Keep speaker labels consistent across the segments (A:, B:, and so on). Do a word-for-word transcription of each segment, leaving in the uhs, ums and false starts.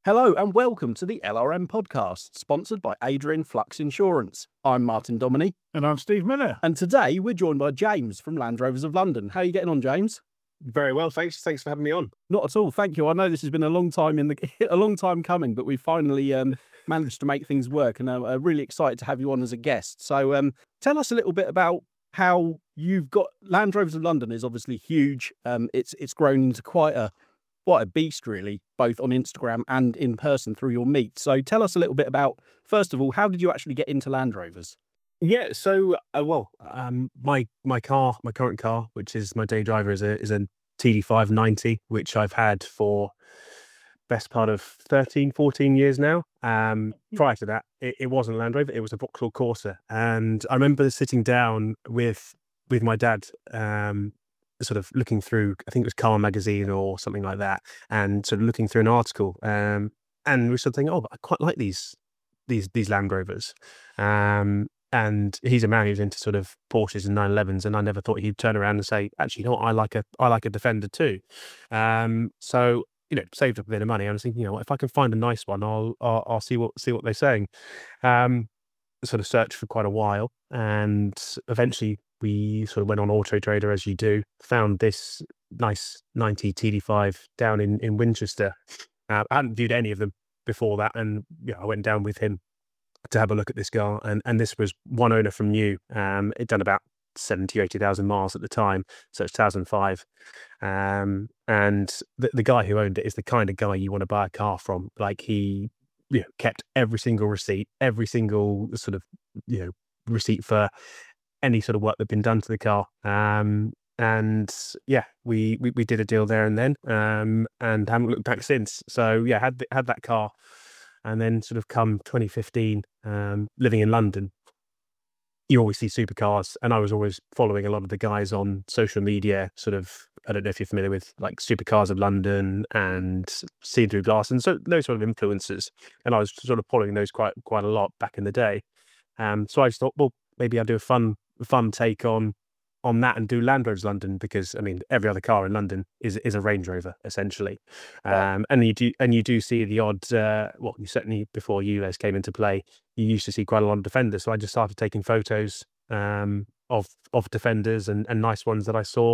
A: Hello and welcome to the L R M podcast, sponsored by Adrian Flux Insurance. I'm Martin Dominy.
B: And I'm Steve Miller.
A: And today we're joined by James from Land Rovers of London. How are you getting on, James?
C: Very well, thanks. Thanks for having me on.
A: Not at all, thank you. I know this has been a long time in the a long time coming, but we finally um, managed to make things work, and I'm uh, really excited to have you on as a guest. So, um, tell us a little bit about how you've got Land Rovers of London. Is obviously huge. Um, it's it's grown into quite a quite a beast, really, both on Instagram and in person through your meet. So, tell us a little bit about, first of all, how did you actually get into Land Rovers?
C: Yeah, so uh, well, um, my my car, my current car, which is my day driver, is a is a T D five ninety, which I've had for best part of thirteen, fourteen years now. Um, prior to that, it, it wasn't a Land Rover; it was a Vauxhall Corsa, and I remember sitting down with with my dad, um, sort of looking through, I think it was Car Magazine or something like that, and sort of looking through an article, um, and we were sort of thinking, oh, I quite like these these these Land Rovers. Um, And he's a man who's into sort of Porsches and nine elevens, and I never thought he'd turn around and say, "Actually, you know what? I like a I like a Defender too." Um, so you know, saved up a bit of money. I was thinking, you know, if I can find a nice one, I'll I'll, I'll see what see what they're saying. Um, sort of searched for quite a while, and eventually we sort of went on Auto Trader, as you do. Found this nice ninety T D five down in in Winchester. Uh, I hadn't viewed any of them before that, and yeah, I went down with him to have a look at this car, and and this was one owner from new. Um, it'd done about seventy, eighty thousand miles at the time, so it's two thousand five. Um, and the, the guy who owned it is the kind of guy you want to buy a car from. Like, he, you know, kept every single receipt, every single sort of, you know, receipt for any sort of work that'd been done to the car. Um, and yeah, we, we we did a deal there and then, um, and haven't looked back since. So yeah, had had that car. And then sort of come twenty fifteen, um, living in London, you always see supercars. And I was always following a lot of the guys on social media, sort of, I don't know if you're familiar with like Supercars of London and See Through Glass, and so those sort of influencers. And I was sort of following those quite quite a lot back in the day. Um, so I just thought, well, maybe I'll do a fun fun take on on that and do Land Rovers London, because I mean every other car in London is is a Range Rover essentially.
A: Yeah.
C: Um, and you do and you do see the odd uh, well, you certainly before U L E Z came into play, you used to see quite a lot of Defenders. So I just started taking photos um, of of Defenders and, and nice ones that I saw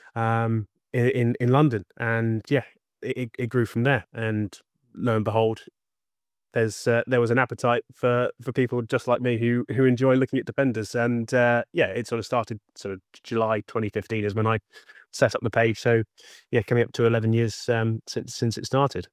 C: um, in, in in London, and yeah, it, it grew from there. And lo and behold, there's uh, there was an appetite for for people just like me who who enjoy looking at Defenders, and uh, yeah, it sort of started sort of July twenty fifteen is when I set up the page. So yeah, coming up to eleven years um, since since it started.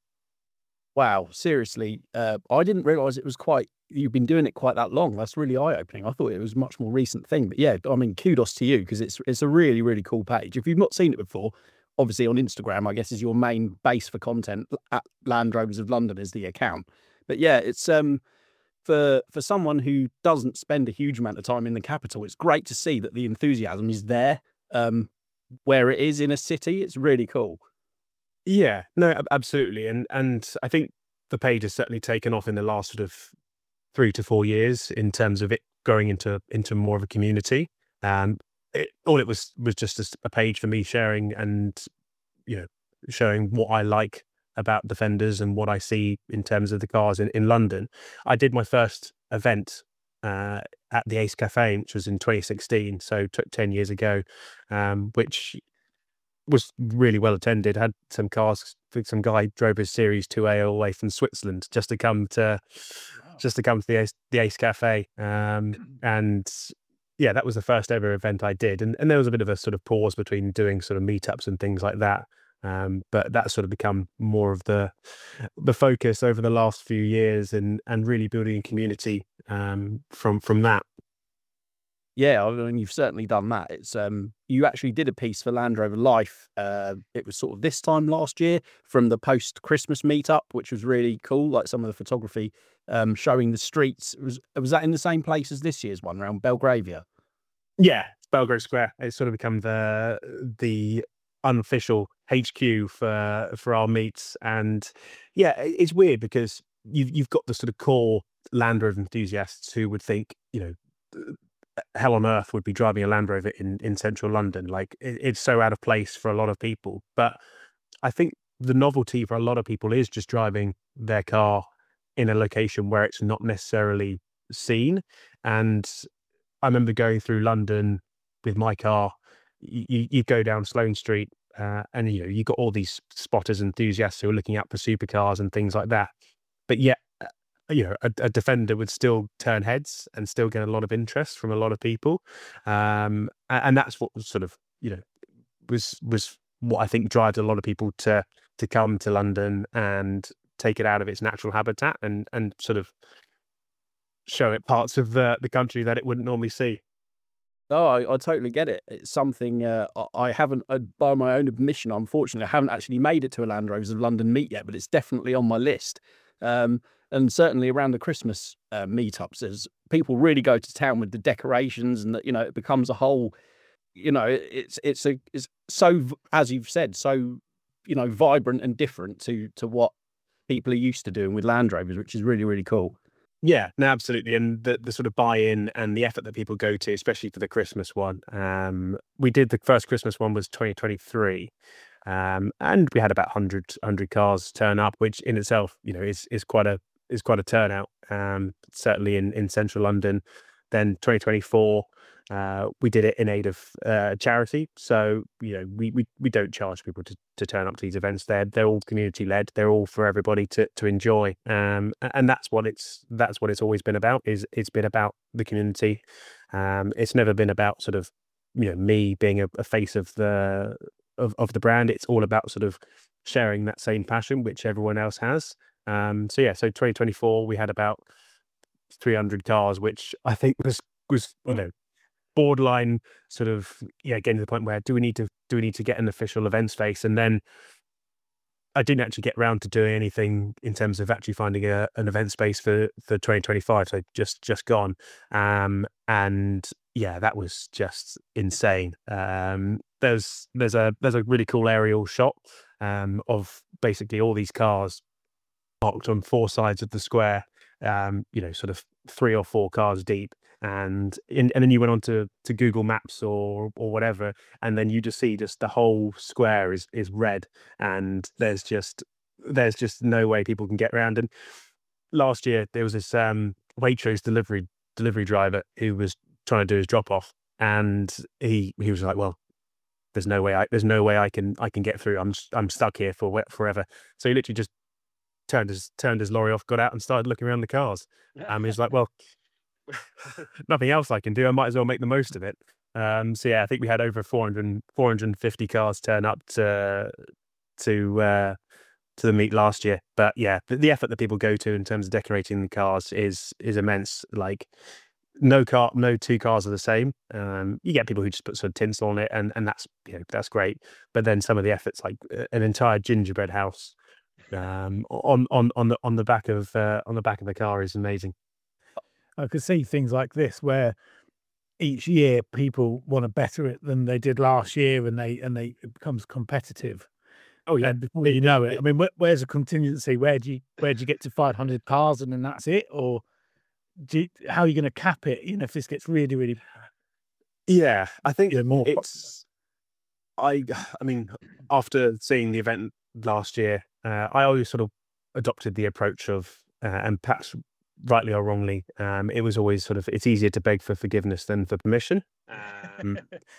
A: Wow, seriously, uh, I didn't realise it was quite, you've been doing it quite that long. That's really eye-opening. I thought it was a much more recent thing. But yeah, I mean, kudos to you, because it's it's a really, really cool page. If you've not seen it before, obviously on Instagram, I guess, is your main base for content. At Land Rovers of London is the account. But yeah, it's um for for someone who doesn't spend a huge amount of time in the capital, it's great to see that the enthusiasm is there, um, where it is in a city. It's really cool.
C: Yeah, no, ab- absolutely, and and I think the page has certainly taken off in the last sort of three to four years in terms of it growing into into more of a community. Um, it, all it was was just a, s- a page for me sharing and, you know, showing what I like about Defenders and what I see in terms of the cars in, in London. I did my first event uh, at the Ace Cafe, which was in twenty sixteen, so t- ten years ago, um, which was really well attended. Had some cars, some guy drove his Series two A all the way from Switzerland just to come to
A: Wow.
C: just to come to the Ace, the Ace Cafe. Um, and yeah, that was the first ever event I did. And, and there was a bit of a sort of pause between doing sort of meetups and things like that. Um, but that's sort of become more of the the focus over the last few years, and and really building a community um, from from that.
A: Yeah, I mean, you've certainly done that. It's um, you actually did a piece for Land Rover Life. Uh, it was sort of this time last year from the post Christmas meetup, which was really cool. Like some of the photography, um, showing the streets. Was was that in the same place as this year's one around Belgravia?
C: Yeah, Belgrave Square. It's sort of become the the unofficial H Q for for our meets, and yeah, it- it's weird because you've you've got the sort of core Land Rover enthusiasts who would think, you know, th- hell on earth would be driving a Land Rover in in central London. Like, it, it's so out of place for a lot of people. But I think the novelty for a lot of people is just driving their car in a location where it's not necessarily seen. And I remember going through London with my car. You, you go down Sloane Street, uh, and you know you got all these spotters, enthusiasts who are looking out for supercars and things like that. But yet, uh, you know, a, a Defender would still turn heads and still get a lot of interest from a lot of people, um, and, and that's what was sort of you know was was what I think drives a lot of people to to come to London and take it out of its natural habitat and and sort of show it parts of the the country that it wouldn't normally see.
A: Oh, I, I totally get it. It's something uh, I I haven't, uh, by my own admission, unfortunately, I haven't actually made it to a Land Rovers of London meet yet, but it's definitely on my list. Um, and certainly around the Christmas uh, meetups, as people really go to town with the decorations, and that you know it becomes a whole. You know, it- it's it's a it's so v- as you've said, so you know vibrant and different to to what people are used to doing with Land Rovers, which is really really cool.
C: Yeah, no, absolutely. And the, the sort of buy-in and the effort that people go to, especially for the Christmas one. Um, we did the first Christmas one was twenty twenty-three. Um, and we had about one hundred, one hundred cars turn up, which in itself, you know, is is quite a is quite a turnout. Um, certainly in, in central London. Then twenty twenty-four, uh, we did it in aid of uh, charity. So you know, we we we don't charge people to, to turn up to these events. They're they're all community led. They're all for everybody to to enjoy. Um, a- and that's what it's that's what it's always been about. Is it's been about the community. Um, it's never been about sort of you know me being a, a face of the of of the brand. It's all about sort of sharing that same passion which everyone else has. Um, so yeah, so twenty twenty-four we had about three hundred cars, which I think was was you know borderline sort of yeah getting to the point where do we need to do we need to get an official event space? And then I didn't actually get around to doing anything in terms of actually finding a, an event space for for twenty twenty-five. So just just gone, um, and yeah, that was just insane. Um, there's there's a there's a really cool aerial shot um, of basically all these cars parked on four sides of the square, um, you know, sort of three or four cars deep. And in, and then you went on to, to Google Maps or or whatever, and then you just see just the whole square is is red, and there's just there's just no way people can get around. And last year there was this um, Waitrose delivery delivery driver who was trying to do his drop off, and he he was like, well, there's no way I there's no way I can I can get through. I'm s- I'm stuck here for we- forever. So he literally just turned his turned his lorry off, got out and started looking around the cars. Um, he's like, well, nothing else I can do. I might as well make the most of it. Um, so yeah, I think we had over four hundred, four hundred fifty cars turn up to to uh, to the meet last year. But yeah, the, the effort that people go to in terms of decorating the cars is is immense. Like no car, no two cars are the same. Um, you get people who just put sort of tinsel on it, and and that's you know that's great. But then some of the efforts, like uh, an entire gingerbread house um, on on on the on the back of uh, on the back of the car is amazing.
B: I could see things like this where each year people want to better it than they did last year, and they and they it becomes competitive.
C: Oh yeah,
B: And before you know it, I mean, where, where's a contingency? Where do you where do you get to five hundred cars and then that's it, or do you, how are you going to cap it? You know, if this gets really really
C: yeah. I think
B: you know, more
C: it's I. I mean, after seeing the event last year, uh, I always sort of adopted the approach of, uh, and perhaps rightly or wrongly, um, it was always sort of it's easier to beg for forgiveness than for permission. Um,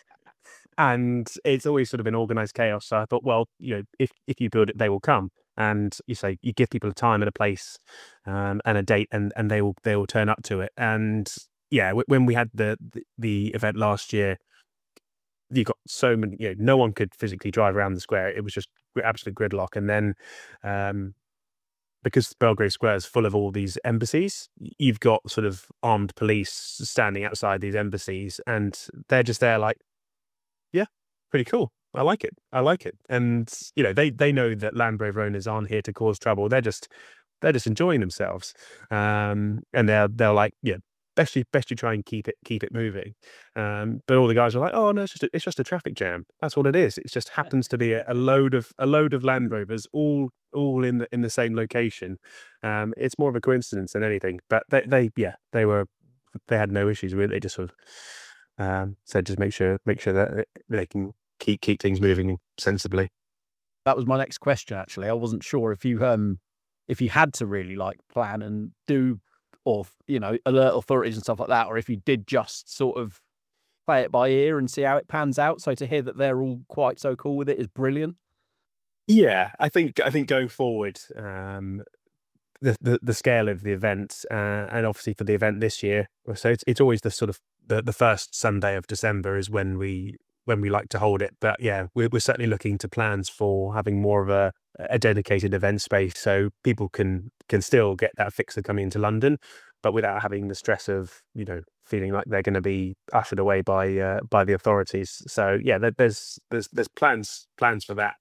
C: and it's always sort of been organized chaos. So I thought, well, you know, if if you build it, they will come. And you say you give people a time and a place, um, and a date, and and they will they will turn up to it. And yeah, w- when we had the, the the event last year, you got so many. You know, no one could physically drive around the square. It was just gr- absolute gridlock. And then, um, because Belgrave Square is full of all these embassies, y- you've got sort of armed police standing outside these embassies, and they're just there like, yeah, pretty cool. I like it. I like it. And you know, they they know that Land Rover owners aren't here to cause trouble. They're just they're just enjoying themselves. Um, and they're they're like, yeah, best you best you try and keep it keep it moving. Um, but all the guys are like, oh no, it's just a, it's just a traffic jam. That's what it is. It just happens to be a, a load of a load of Land Rovers all all in the in the same location. Um, it's more of a coincidence than anything. But they they yeah they were they had no issues with it. They just sort of um, said just make sure make sure that they can keep keep things moving sensibly.
A: that was my next question. Actually, I wasn't sure if you um if you had to really like plan and do, or you know, alert authorities and stuff like that, or if you did just sort of play it by ear and see how it pans out. So to hear that they're all quite so cool with it is brilliant.
C: Yeah, I think I think going forward, um, the, the the scale of the event, uh, and obviously for the event this year, so it's it's always the sort of the, the first Sunday of December is when we when we like to hold it. But yeah, we're we're certainly looking to plans for having more of a a dedicated event space, so people can can still get that fixer coming into London, but without having the stress of, you know, feeling like they're going to be ushered away by uh, by the authorities. So yeah, there, there's there's there's plans plans for that.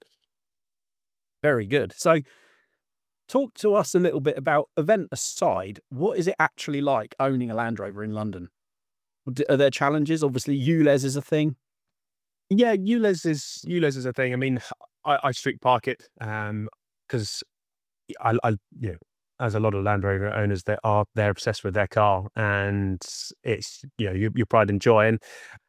A: Very good. So talk to us a little bit about, event aside, what is it actually like owning a Land Rover in London? D- Are there challenges? Obviously, U L E Z is a thing.
C: Yeah, U L E Z is U L E Z is a thing. I mean, I, I street park it um because I, I you know, as a lot of Land Rover owners, they are they're obsessed with their car, and it's, you know, your, your pride and joy. And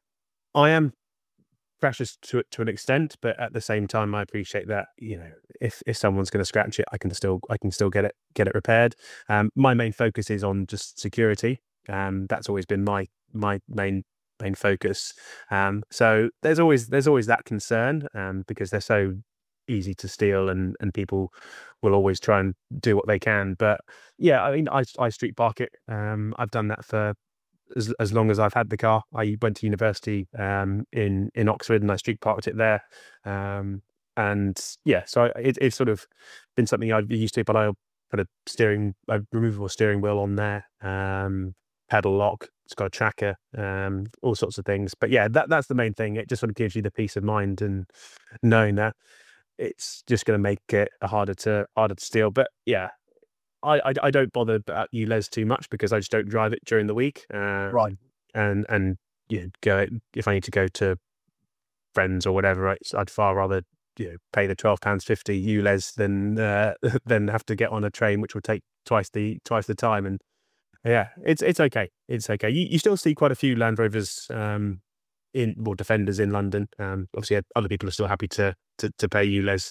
C: I am precious to to an extent, but at the same time, I appreciate that, you know, if if someone's going to scratch it, I can still I can still get it get it repaired. Um, my main focus is on just security. Um, that's always been my my main main focus. Um, so there's always there's always that concern, um, because they're so easy to steal, and and people will always try and do what they can. But yeah, I mean, I I street park it. Um, I've done that for as as long as I've had the car. I went to university um, in in Oxford, and I street parked it there. Um, and yeah, so I, it, it's sort of been something I've used to. But I put a steering, a removable steering wheel on there, um, pedal lock. It's got a tracker, um, all sorts of things. But yeah, that that's the main thing. It just sort of gives you the peace of mind and knowing that it's just going to make it harder to harder to steal. But yeah, I, I, I don't bother about U L E Z too much because I just don't drive it during the week. Um,
A: Right.
C: And and you know, go if I need to go to friends or whatever, I'd, I'd far rather, you know, pay the twelve pounds fifty U L E Z than uh, than have to get on a train which will take twice the twice the time. And yeah, it's it's okay. It's okay. You you still see quite a few Land Rovers, um, in well, Defenders in London. Um, obviously, other people are still happy to to, to pay U L E Z.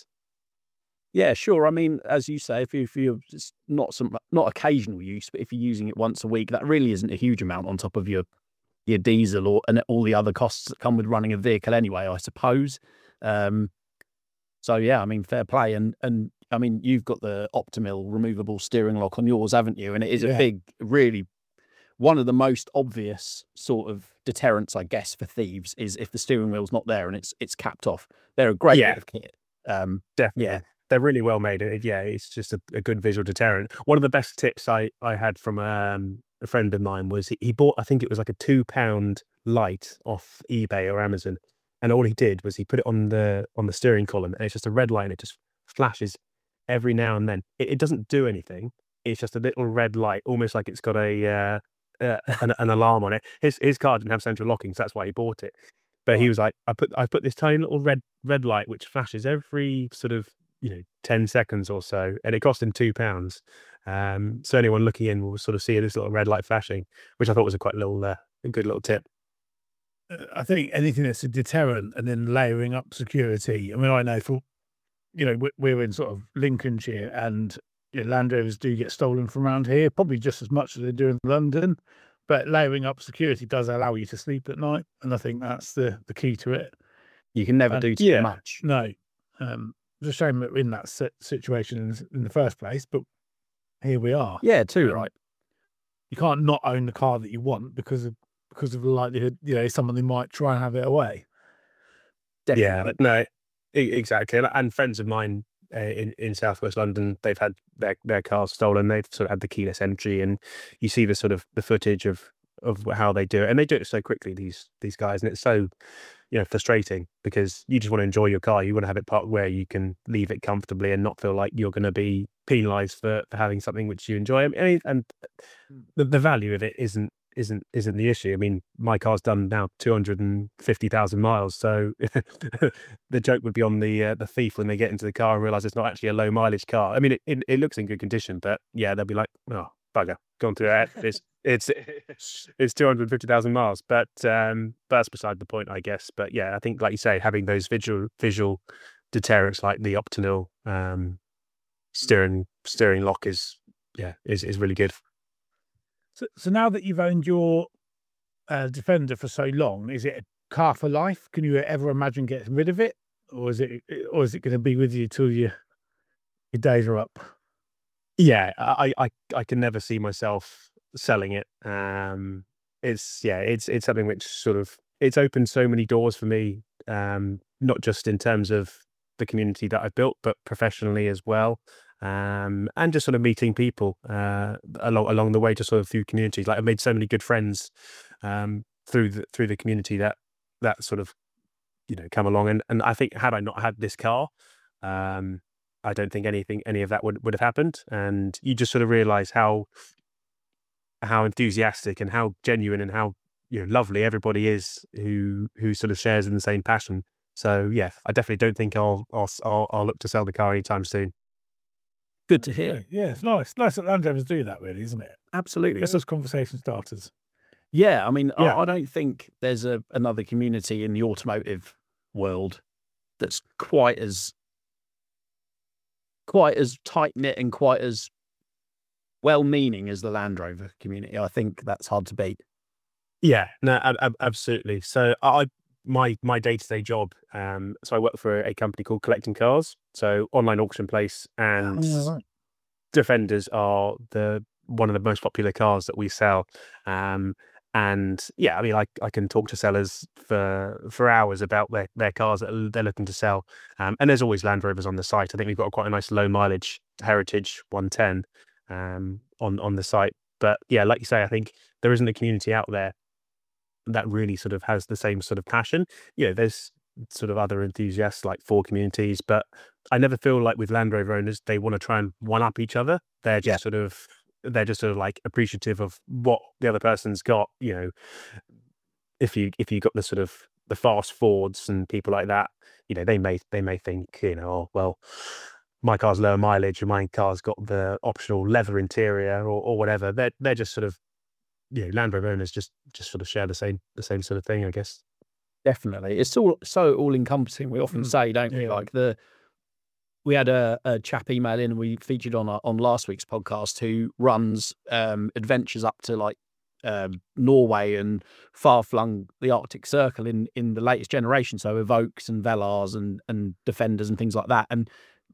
A: Yeah, sure. I mean, as you say, if, you, if you're just not some not occasional use, but if you're using it once a week, that really isn't a huge amount on top of your your diesel or and all the other costs that come with running a vehicle anyway, I suppose. Um, so yeah, I mean, fair play. And and I mean, you've got the Optimil removable steering lock on yours, haven't you? And it is a
B: Yeah.
A: big, really one of the most obvious sort of deterrents, I guess, for thieves is if the steering wheel's not there and it's it's capped off. They're a great
C: Yeah.
A: bit of kit. Um,
C: Definitely.
A: yeah.
C: They're really well made. It, yeah, it's just a, a good visual deterrent. One of the best tips I, I had from um, a friend of mine was he, he bought, I think it was like a two pound light off eBay or Amazon. And all he did was he put it on the on the steering column, and it's just a red light, and it just flashes every now and then. It, it doesn't do anything. It's just a little red light, almost like it's got a uh, uh, an, an alarm on it. His his car didn't have central locking, so that's why he bought it. But he
A: Right.
C: was like, I put I put this tiny little red red light which flashes every sort of, you know, ten seconds or so, and it cost him two pounds. Um, so anyone looking in will sort of see this little red light flashing, which I thought was a quite little, uh, a good little tip.
B: Uh, I think anything that's a deterrent and then layering up security. I mean, I know for, you know, we- we're in sort of Lincolnshire, and you know, Land Rovers do get stolen from around here, probably just as much as they do in London. But layering up security does allow you to sleep at night, and I think that's the the key to it.
A: You can never
B: And-
A: do too
C: Yeah.
A: much.
B: No, um, it's a shame that we're in that si- situation in, in the first place, but here we are.
A: Yeah, too
B: Um,
A: right.
B: You can't not own the car that you want because of because of the likelihood, you know, somebody might try and have it away.
C: Yeah,
A: Definitely.
C: no, e- exactly. And- And friends of mine uh, in in Southwest London, they've had their their cars stolen. They've sort of had the keyless entry, and you see the sort of the footage of of how they do it, and they do it so quickly. These these guys, and it's so, you know, frustrating because you just want to enjoy your car. You want to have it parked where you can leave it comfortably and not feel like you're going to be penalised for for having something which you enjoy. I mean, and the the value of it isn't isn't isn't the issue. I mean, my car's done now two hundred and fifty thousand miles, so the joke would be on the uh, the thief when they get into the car and realise it's not actually a low mileage car. I mean, it, it it looks in good condition, but yeah, they'll be like, oh bugger, gone through that. It's it's it's two hundred fifty thousand miles, but um, but that's beside the point, I guess. But yeah, I think like you say, having those visual visual deterrents like the Optinel um, steering steering lock is yeah is is really good.
B: So, so now that you've owned your uh, Defender for so long, is it a car for life? Can you ever imagine getting rid of it, or is it or is it going to be with you till you, your days are up?
C: Yeah, I, I I can never see myself selling it. Um, it's yeah, it's it's something which sort of it's opened so many doors for me, um, not just in terms of the community that I've built, but professionally as well. Um, and just sort of meeting people uh, along along the way, just sort of through communities. Like I've made so many good friends um, through the through the community that that sort of you know come along. And and I think had I not had this car, um, I don't think anything any of that would would have happened. And you just sort of realise how how enthusiastic and how genuine and how you know lovely everybody is who who sort of shares in the same passion. So yeah, I definitely don't think I'll I'll I'll, I'll look to sell the car anytime soon.
A: Good to hear.
B: Yeah, it's nice. Nice that Land Rovers do that, really, isn't it?
A: Absolutely.
B: Just as conversation starters.
A: Yeah, I mean,
B: Yeah.
A: I, I don't think there's a another community in the automotive world that's quite as quite as tight knit and quite as well meaning as the Land Rover community. I think that's hard to beat.
C: Yeah, no, ab- ab- absolutely. So I, my my day to day job. Um, so I work for a company called Collecting Cars, so online auction place, and
B: Yeah, right.
C: Defenders are the one of the most popular cars that we sell. Um, and yeah, I mean, I, I can talk to sellers for for hours about their, their cars that they're looking to sell. Um, and there's always Land Rovers on the site. I think we've got quite a nice low mileage Heritage one ten um, on on the site. But yeah, like you say, I think there isn't a community out there that really sort of has the same sort of passion. You know, there's sort of other enthusiasts like Ford communities, but I never feel like with Land Rover owners, they want to try and one up each other. They're just
A: Yeah.
C: sort of, they're just sort of like appreciative of what the other person's got. You know, if you, if you got the sort of the fast Fords and people like that, you know, they may, they may think, you know, oh, well, my car's lower mileage and my car's got the optional leather interior or, or whatever. They're, they're just sort of, you know, Land Rover owners just, just sort of share the same, the same sort of thing, I guess.
A: Definitely. It's all so all encompassing. We often
B: Mm.
A: say, don't we?
B: Yeah.
A: Like the we had a, a chap email in and we featured on our, on last week's podcast who runs um, adventures up to like um, Norway and far flung the Arctic Circle in in the latest generation. So Evokes and Velars and and Defenders and things like that. And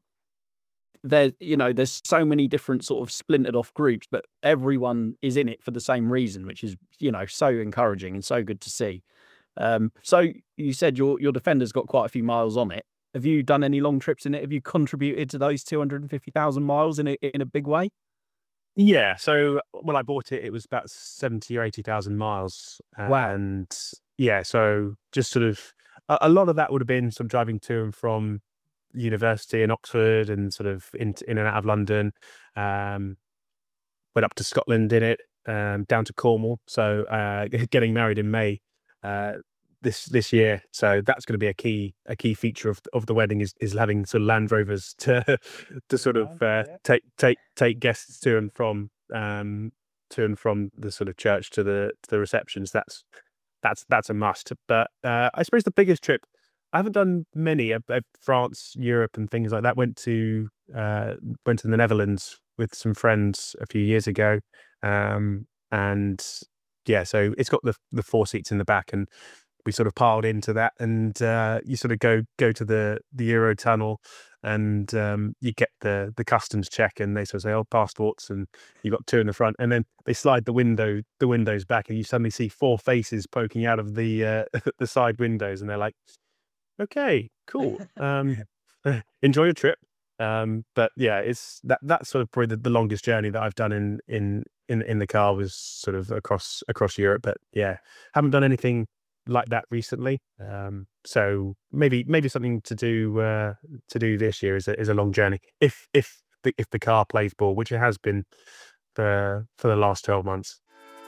A: there, you know, there's so many different sort of splintered off groups, but everyone is in it for the same reason, which is, you know, so encouraging and so good to see. Um, so you said your your Defender's got quite a few miles on it. Have you done any long trips in it? Have you contributed to those two hundred fifty thousand miles in a, in a big way?
C: Yeah. So when I bought it, it was about seventy or eighty thousand miles.
A: Wow.
C: And yeah, so just sort of a, a lot of that would have been some driving to and from university in Oxford and sort of in, in and out of London. Um, went up to Scotland in it, um, down to Cornwall. So uh, getting married in May uh, this this year. So that's going to be a key a key feature of of the wedding is is having sort of Land Rovers to to sort of uh,
B: Yeah.
C: take take take guests to and from um, to and from the sort of church to the to the receptions. That's that's that's a must. But uh, I suppose the biggest trip. I haven't done many. Uh, uh, France, Europe, and things like that. Went to uh, went to the Netherlands with some friends a few years ago, um, and yeah, so it's got the the four seats in the back, and we sort of piled into that. And uh, you sort of go go to the the Euro tunnel, and um, you get the the customs check, and they sort of say, "Oh, passports," and you got two in the front, and then they slide the window the windows back, and you suddenly see four faces poking out of the uh, the side windows, and they're like, okay, cool. Um, enjoy your trip. Um, but yeah, it's that that's sort of probably the, the longest journey that I've done in in in in the car was sort of across across Europe. But yeah, haven't done anything like that recently. Um, so maybe maybe something to do uh, to do this year is a, is a long journey. If if the, if the car plays ball, which it has been for for the last twelve months.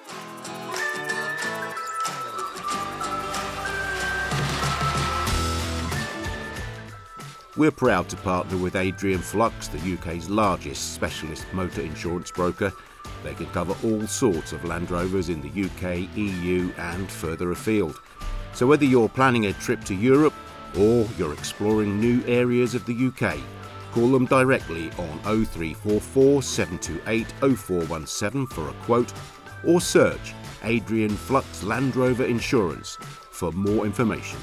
D: We're proud to partner with Adrian Flux, the U K's largest specialist motor insurance broker. They can cover all sorts of Land Rovers in the U K, E U and further afield. So whether you're planning a trip to Europe or you're exploring new areas of the U K, call them directly on oh three four four, seven two eight, oh four one seven for a quote, or search Adrian Flux Land Rover Insurance for more information.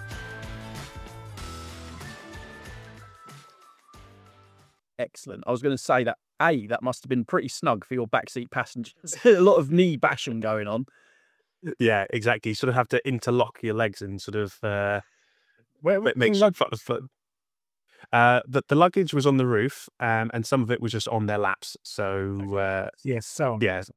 A: Excellent. I was going to say that, A, that must have been pretty snug for your backseat passengers. A lot of knee bashing going on.
C: Yeah, exactly. You sort of have to interlock your legs and sort of uh,
B: Where
C: ma- make
B: lug-
C: sure foot. Uh, the, the luggage was on the roof, um, and some of it was just on their laps. So uh,
B: Yes, so on.
C: yeah,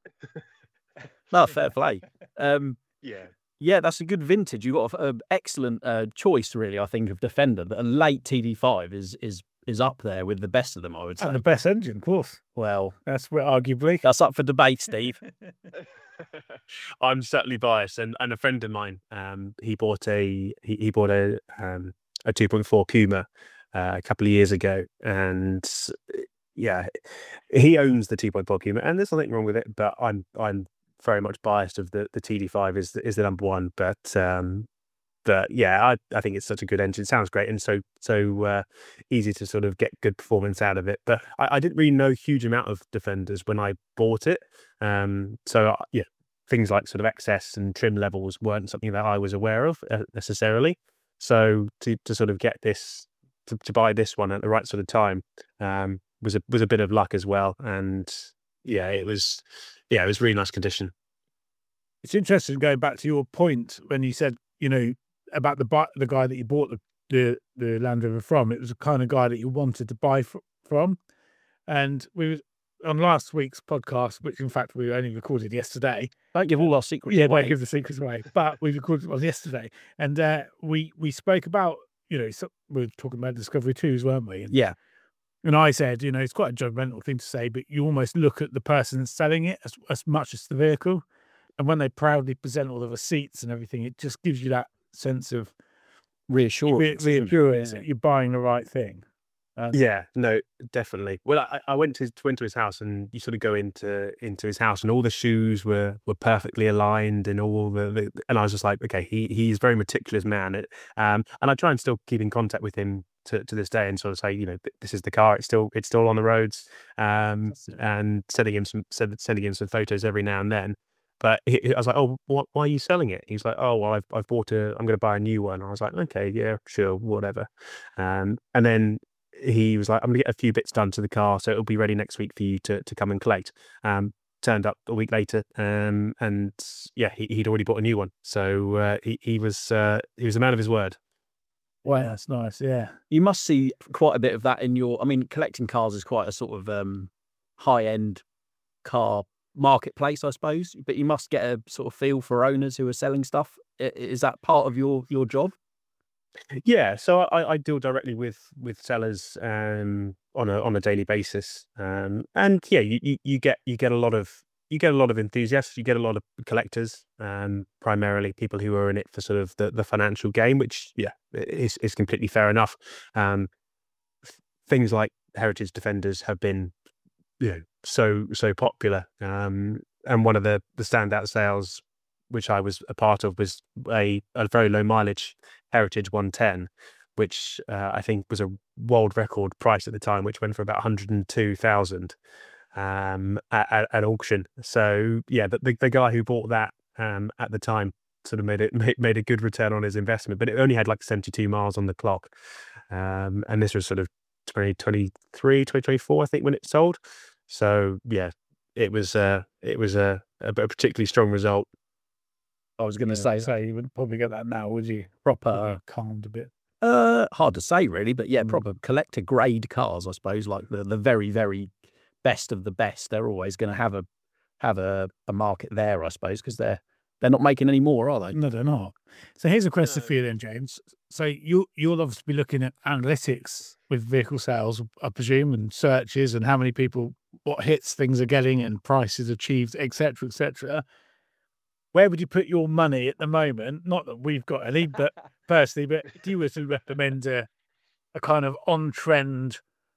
A: No, fair play. Um,
C: yeah,
A: yeah, that's a good vintage. You've got an excellent uh, choice, really, I think, of Defender. A late T D five is is is up there with the best of them, I would say.
B: And the best engine, of course.
A: Well,
B: That's where arguably.
A: that's up for debate, Steve.
C: I'm certainly biased, and, and a friend of mine, um, he bought a he, he bought a um, a two point four Puma uh, a couple of years ago, and yeah, he owns the two point four Puma, and there's nothing wrong with it. But I'm I'm very much biased of the the T D five is the, is the number one. But um, but yeah, I I think it's such a good engine. It sounds great, and so so uh, easy to sort of get good performance out of it. But I, I didn't really know a huge amount of Defenders when I bought it. Um, so uh, yeah, things like sort of excess and trim levels weren't something that I was aware of uh, necessarily. So to to sort of get this to, to buy this one at the right sort of time um, was a was a bit of luck as well. And yeah, it was yeah, it was really nice condition.
B: It's interesting going back to your point when you said, you know, about the bu- the guy that you bought the, the, the Land Rover from. It was the kind of guy that you wanted to buy fr- from. And we was on last week's podcast, which in fact we only recorded yesterday.
A: Don't give all our secrets
B: Yeah,
A: away.
B: don't give the secrets away. But we recorded one yesterday, and uh, we we spoke about, you know, so we were talking about Discovery twos, weren't we? And,
A: Yeah,
B: and I said, you know, it's quite a judgmental thing to say, but you almost look at the person selling it as, as much as the vehicle. And when they proudly present all the receipts and everything, it just gives you that sense of re-
A: reassurance.
B: reassurance
A: Yeah.
B: that you're buying the right thing. Uh,
C: Yeah, no, definitely. Well, I, I went to went to his house, and you sort of go into into his house, and all the shoes were were perfectly aligned, and all the, the and I was just like, okay, he he's a very meticulous man. It, um, and I try and still keep in contact with him to, to this day, and sort of say, you know, th- this is the car. It's still it's still on the roads, um, and sending him some send, sending him some photos every now and then. But he, I was like, oh, what, why are you selling it? He's like, oh, well, I've I've bought a, I'm going to buy a new one. I was like, okay, yeah, sure, whatever. Um, and then he was like, I'm gonna get a few bits done to the car, so it'll be ready next week for you to to come and collect. Um, turned up a week later, um, and yeah, he, he'd already bought a new one. So uh, he he was uh, he was a man of his word.
B: Wow, that's nice. Yeah.
A: You must see quite a bit of that in your. I mean, collecting cars is quite a sort of um, high-end car marketplace, I suppose. But you must get a sort of feel for owners who are selling stuff. I- Is that part of your your job?
C: Yeah, so I, I deal directly with with sellers um, on a on a daily basis, um, and yeah, you, you, you get you get a lot of you get a lot of enthusiasts, you get a lot of collectors, um, primarily people who are in it for sort of the, the financial gain, which yeah is is completely fair enough. Um, th- things like Heritage Defenders have been you know so so popular, um, and one of the the standout sales which I was a part of was a, a very low mileage Heritage one ten, which uh, I think was a world record price at the time, which went for about one hundred two thousand um, at, at, at auction. So yeah, the, the, the guy who bought that um, at the time sort of made it made, made a good return on his investment, but it only had like seventy-two miles on the clock. Um, and this was sort of twenty twenty-three, twenty twenty-four, I think, when it sold. So yeah, it was uh, it was a, a particularly strong result.
A: I was going to
B: Yeah,
A: say
B: so you wouldn't probably get that now, would you?
A: proper.
B: Uh, calmed a bit.
A: Uh, hard to say, really, but yeah,
B: Mm.
A: proper collector grade cars, I suppose, like the, the very, very best of the best. They're always going to have a have a, a market there, I suppose, because they're they're not making any more, are they?
B: No, they're not. So here's a question
C: No.
B: for you then, James. So you you'll obviously be looking at analytics with vehicle sales, I presume, and searches and how many people, what hits things are getting and prices achieved, et cetera, et cetera. Where would you put your money at the moment? Not that we've got any, but personally, but if you were to recommend a, a kind of on-trend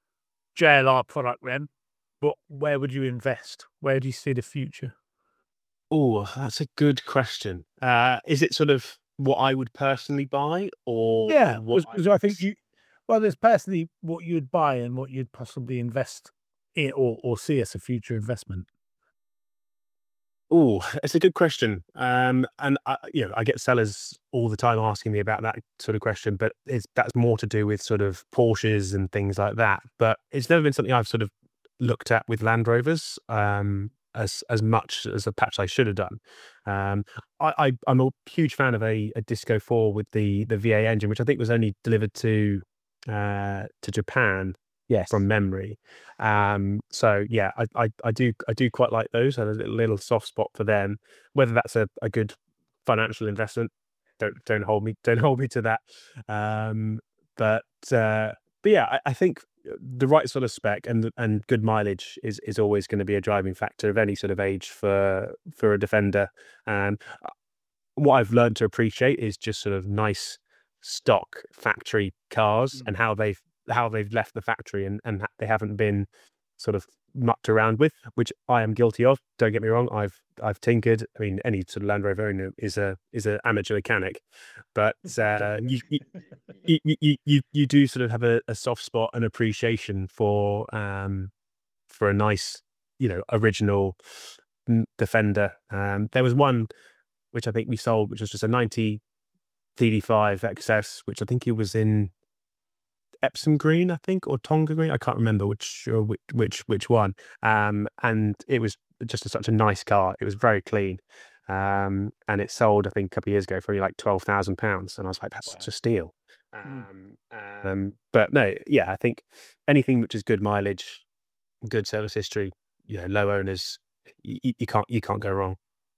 B: J L R product then, but where would you invest? Where do you see the future?
C: Oh, that's a good question. Uh, is it sort of what I would personally buy, or
B: Yeah,
C: what
B: because I think you. Well, there's personally what you'd buy and what you'd possibly invest in, or or see as a future investment.
C: Oh, it's a good question. Um, and I, you know, I get sellers all the time asking me about that sort of question, but it's that's more to do with sort of Porsches and things like that. But it's never been something I've sort of looked at with Land Rovers um, as as much as a patch I should have done. Um, I, I I'm a huge fan of a, a Disco four with the the V A engine, which I think was only delivered to uh, to Japan
A: Yes.
C: from memory. Um, so yeah, I, I, I do I do quite like those. I have a little, little soft spot for them. Whether that's a, a good financial investment, don't don't hold me don't hold me to that. Um, but uh, but yeah, I, I think the right sort of spec and and good mileage is is always going to be a driving factor of any sort of age for for a Defender. And what I've learned to appreciate is just sort of nice stock factory cars
B: Mm.
C: and how they've how they've left the factory and, and they haven't been sort of mucked around with, which I am guilty of. Don't get me wrong, I've I've tinkered. I mean, any sort of Land Rover owner is a is an amateur mechanic, but uh, you, you, you you you you do sort of have a, a soft spot and appreciation for um for a nice, you know, original mm, Defender. Um, there was one which I think we sold, which was just a ninety T D five X S, which I think it was in Epsom Green, I think, or Tonga Green. I can't remember which or which which which one. Um, and it was just a, such a nice car. It was very clean, um, and it sold, I think, a couple of years ago for only like twelve thousand pounds. And I was like, that's such a steal. Um, um, but no, yeah, I think anything which is good mileage, good service history, you know, low owners, you, you can't you can't go wrong.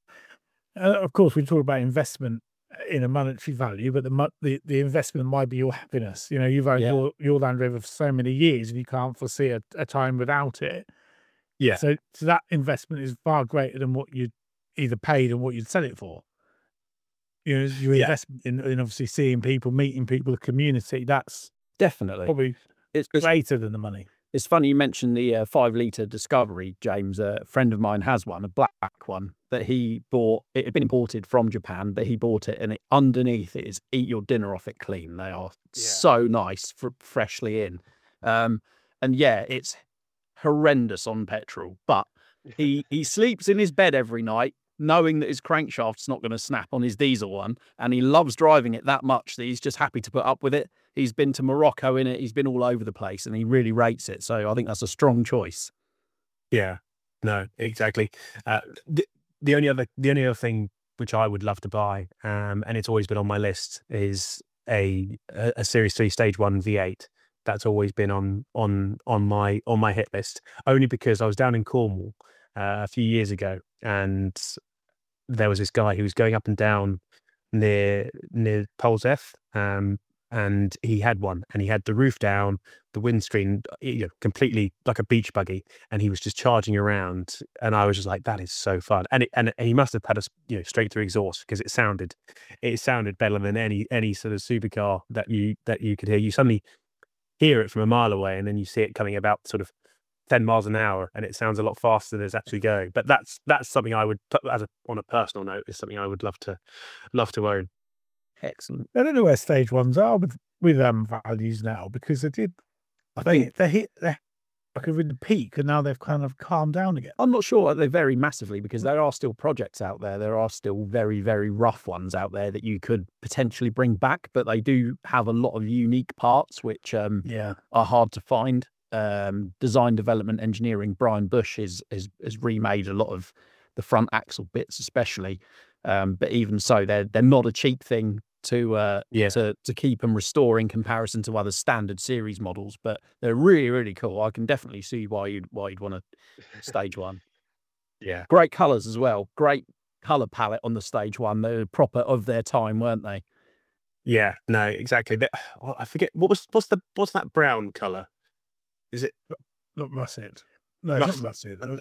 B: Uh, of course, we talk about investment in a monetary value, but the mo- the, the investment might be your happiness. You know, you've owned
A: Yeah.
B: your, your Land Rover for so many years and you can't foresee a, a time without it.
C: Yeah.
B: So, so that investment is far greater than what you'd either paid and what you'd sell it for. You know, your
C: Yeah.
B: investment in, in obviously seeing people, meeting people, the community, that's
A: Definitely.
B: probably
A: It's, it's
B: greater than the money.
A: It's funny you mentioned the uh, five litre Discovery, James. Uh, a friend of mine has one, a black one that he bought. It had been imported from Japan, but he bought it, and it, underneath it is "Eat your dinner off it clean." They are
C: Yeah.
A: so nice, for, freshly in. Um, and yeah, it's horrendous on petrol, but he he sleeps in his bed every night knowing that his crankshaft's not going to snap on his diesel one, and he loves driving it that much that he's just happy to put up with it. He's been to Morocco in it. He's been all over the place, and he really rates it. So I think that's a strong choice.
C: Yeah, no, exactly. Uh, the, the only other the only other thing which I would love to buy, um, and it's always been on my list, is a a, a Series Three Stage One V eight. That's always been on on on my on my hit list. Only because I was down in Cornwall uh, a few years ago, and there was this guy who was going up and down near near Polzeath, um, and he had one, and he had the roof down, the windscreen, you know, completely like a beach buggy, and he was just charging around, and I was just like, that is so fun. And it, and he must have had a you know straight through exhaust, because it sounded it sounded better than any any sort of supercar that you that you could hear. You suddenly hear it from a mile away, and then you see it coming about sort of ten miles an hour, and it sounds a lot faster than it's actually going. But that's that's something I would, as a, on a personal note, is something I would love to love to own.
A: Excellent.
B: I don't know where stage ones are with with um values now, because they did. I think they hit they like with the peak, and now they've kind of calmed down again.
A: I'm not sure they vary massively, because there are still projects out there. There are still very, very rough ones out there that you could potentially bring back, but they do have a lot of unique parts which um,
B: Yeah,
A: are hard to find. Um, design, development, engineering. Brian Bush is, is has remade a lot of the front axle bits, especially. Um, but even so, they're they're not a cheap thing to uh,
C: Yeah.
A: to to keep and restore in comparison to other standard series models. But they're really, really cool. I can definitely see why you'd why you'd want a stage one.
C: Yeah,
A: Great colours as well. Great colour palette on the stage one. They're proper of their time, weren't they?
C: yeah, no, exactly. That, well, I forget what was what's the what's that brown color? Is it?
B: not Russet. No,
C: Russ-
B: not Russet. Uh,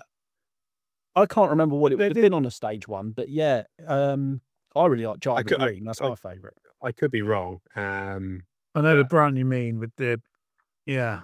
A: I can't remember what it
B: They
A: would have been on a stage one, but yeah, um, I really like Java
C: could- I-
A: Green. That's
C: I-
A: my favourite.
C: I could be wrong. Um,
B: I know the brown you mean with the yeah.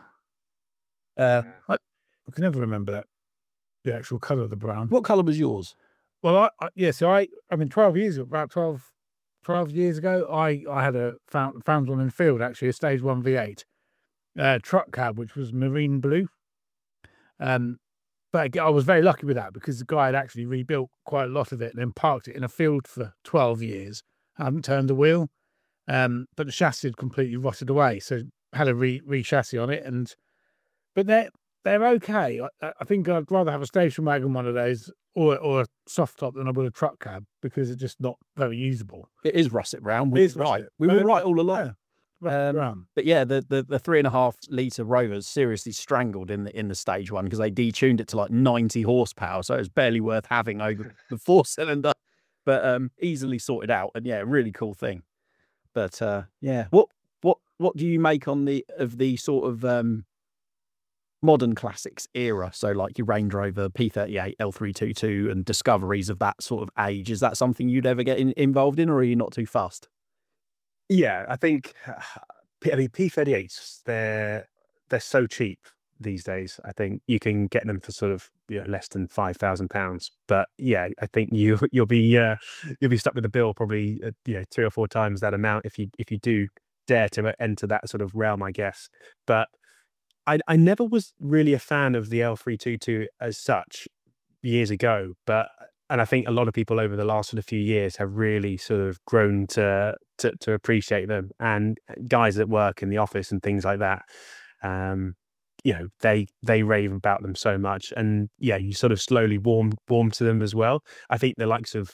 B: Uh, I, I can never remember that the actual color of the brown.
A: What colour was yours?
B: Well, I, I yeah, so I I mean twelve years ago, about twelve, twelve years ago, I, I had a found, found one in the field, actually, a stage one V eight uh, truck cab, which was marine blue. Um, but I was very lucky with that because the guy had actually rebuilt quite a lot of it and then parked it in a field for twelve years. Hadn't turned the wheel, um, but the chassis had completely rotted away. So had a re, re chassis on it, and but they're they're okay. I, I think I'd rather have a station wagon one of those or or a soft top than I would a truck cab because it's just not very usable.
A: It is russet brown. We
B: It is
A: were right.
B: russet.
A: We were
B: But-
A: right all along.
B: Yeah.
A: Um,
B: Brown.
A: But yeah, the, the, the three and a half litre Rovers seriously strangled in the in the stage one because they detuned it to like ninety horsepower, so it was barely worth having over the four cylinder. But um, easily sorted out, and yeah, really cool thing. But uh, yeah, what what what do you make on the of the sort of um, modern classics era? So like your Range Rover P thirty-eight, L three twenty-two, and Discoveries of that sort of age. Is that something you'd ever get in, involved in, or are you not too fast?
C: Yeah, I think. I mean, P thirty-eights. They're they're so cheap these days. I think you can get them for sort of you know less than five thousand pounds. But yeah, I think you you'll be uh, you'll be stuck with a bill probably uh, you know three or four times that amount if you if you do dare to enter that sort of realm, I guess. But I I never was really a fan of the L three twenty-two as such years ago, but and I think a lot of people over the last sort of few years have really sort of grown to to, to appreciate them. And guys at work in the office and things like that, um, you know, they they rave about them so much. And yeah, you sort of slowly warm warm to them as well. I think the likes of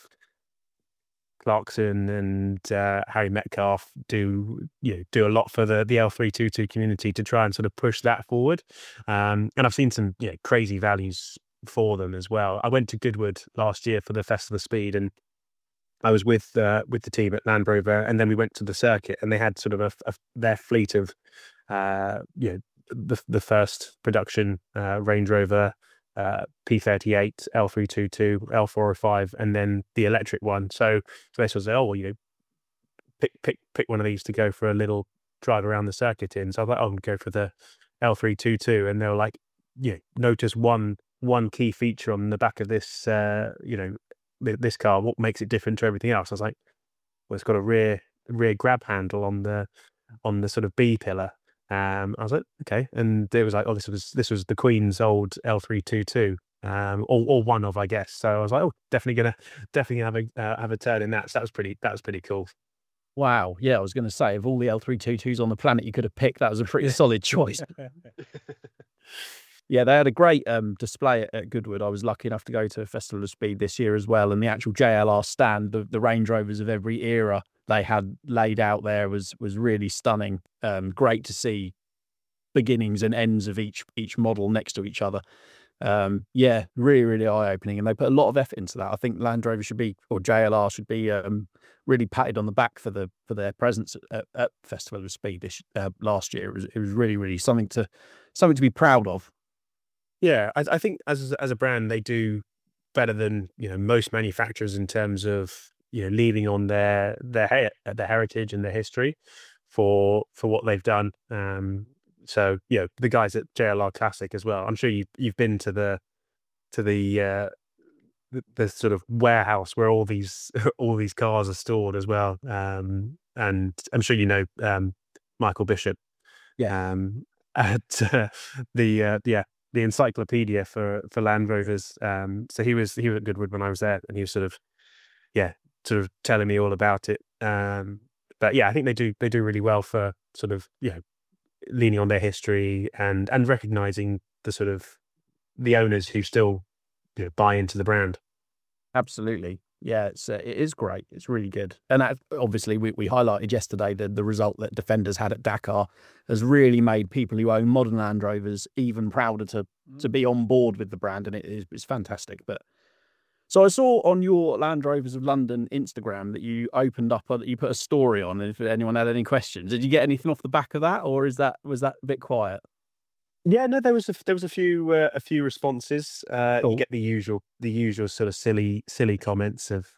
C: Clarkson and uh, Harry Metcalf do you know, do a lot for the the L three twenty-two community to try and sort of push that forward. Um, and I've seen some you know, crazy values for them as well. I went to Goodwood last year for the Festival of Speed, and I was with uh, with the team at Land Rover, and then we went to the circuit, and they had sort of a, a their fleet of uh, you know the the first production uh, Range Rover uh, P thirty-eight, L three twenty-two, L four oh five, and then the electric one. So, so they sort of say, oh well, you know, pick pick pick one of these to go for a little drive around the circuit in. So I was like, oh, I'm gonna go for the L three twenty-two, and they were like, yeah, notice one. one key feature on the back of this, uh, you know, th- this car, what makes it different to everything else? I was like, well, it's got a rear rear grab handle on the on the sort of B pillar. Um, I was like, okay, and it was like, oh, this was this was the Queen's old L three twenty-two, um, or or one of, I guess. So I was like, oh, definitely gonna definitely have a uh, have a turn in that. So that was pretty that was pretty cool.
A: Wow. Yeah, I was going to say, of all the L three twenty-twos on the planet you could have picked, that was a pretty solid choice. Yeah, they had a great um, display at, at Goodwood. I was lucky enough to go to Festival of Speed this year as well, and the actual J L R stand, the, the Range Rovers of every era they had laid out there was was really stunning. Um, great to see beginnings and ends of each each model next to each other. Um, yeah, really, really eye opening, and they put a lot of effort into that. I think Land Rover should be, or J L R should be, um, really patted on the back for the for their presence at, at, at Festival of Speed this uh, last year. It was it was really, really something to something to be proud of.
C: Yeah, I, I think as as a brand, they do better than you know most manufacturers in terms of you know leaning on their their he- their heritage and their history for for what they've done. Um, so you know the guys at J L R Classic as well. I'm sure you you've been to the to the uh, the, the sort of warehouse where all these all these cars are stored as well. Um, and I'm sure you know um, Michael Bishop.
A: Yeah.
C: Um, at uh, the uh, yeah. the encyclopedia for for Land Rovers. Um, so he was he was at Goodwood when I was there, and he was sort of yeah, sort of telling me all about it. Um, but yeah, I think they do they do really well for sort of you know leaning on their history and and recognizing the sort of the owners who still you know, buy into the brand.
A: Absolutely. Yeah, it's uh, it is great. It's really good. And that, obviously, we, we highlighted yesterday the, the result that Defenders had at Dakar has really made people who own modern Land Rovers even prouder to to be on board with the brand, and it is it's fantastic. But so I saw on your Land Rovers of London Instagram that you opened up, that you put a story on, and if anyone had any questions, did you get anything off the back of that, or is that was that a bit quiet?
C: Yeah, no, there was a, there was a few uh, a few responses. Uh,
A: Cool.
C: You get the usual the usual sort of silly silly comments of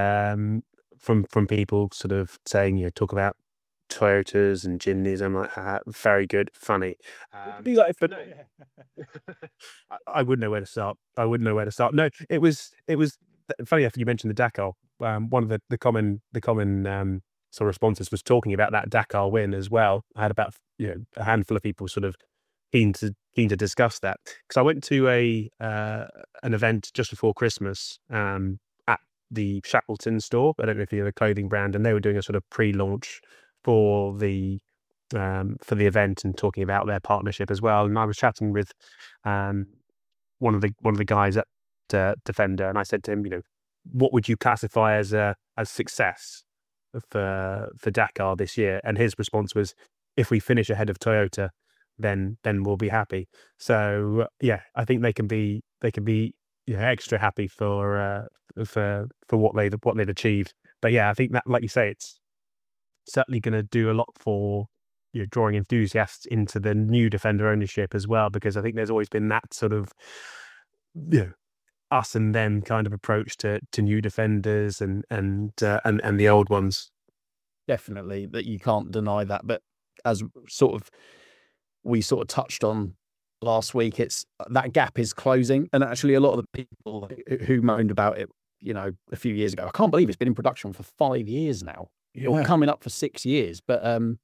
C: um, from from people sort of saying you know talk about Toyotas and Jimneys. I'm like, ah, very good, funny. Um,
A: Be like if-
C: but no, I, I wouldn't know where to start. I wouldn't know where to start. No, it was it was funny enough, you mentioned the Dakar. Um, one of the, the common the common um, sort of responses was talking about that Dakar win as well. I had about you know a handful of people sort of keen to keen to discuss that, because I went to a uh, an event just before Christmas um, at the Shackleton store. I don't know if you're a clothing brand, and they were doing a sort of pre-launch for the um, for the event and talking about their partnership as well. And I was chatting with um, one of the one of the guys at uh, Defender, and I said to him, you know, what would you classify as a as success for for Dakar this year? And his response was, if we finish ahead of Toyota, then then we'll be happy. So yeah, I think they can be they can be you know, extra happy for uh, for for what they what they've achieved. But yeah, I think that, like you say, it's certainly going to do a lot for you know, drawing enthusiasts into the new Defender ownership as well, because I think there's always been that sort of you know us and them kind of approach to to new Defenders and and uh, and and the old ones.
A: Definitely, that you can't deny that. But as sort of we sort of touched on last week, it's that gap is closing, and actually a lot of the people who moaned about it, you know, a few years ago, I can't believe it's been in production for five years now,
B: Yeah.
A: or coming up for six years. But um,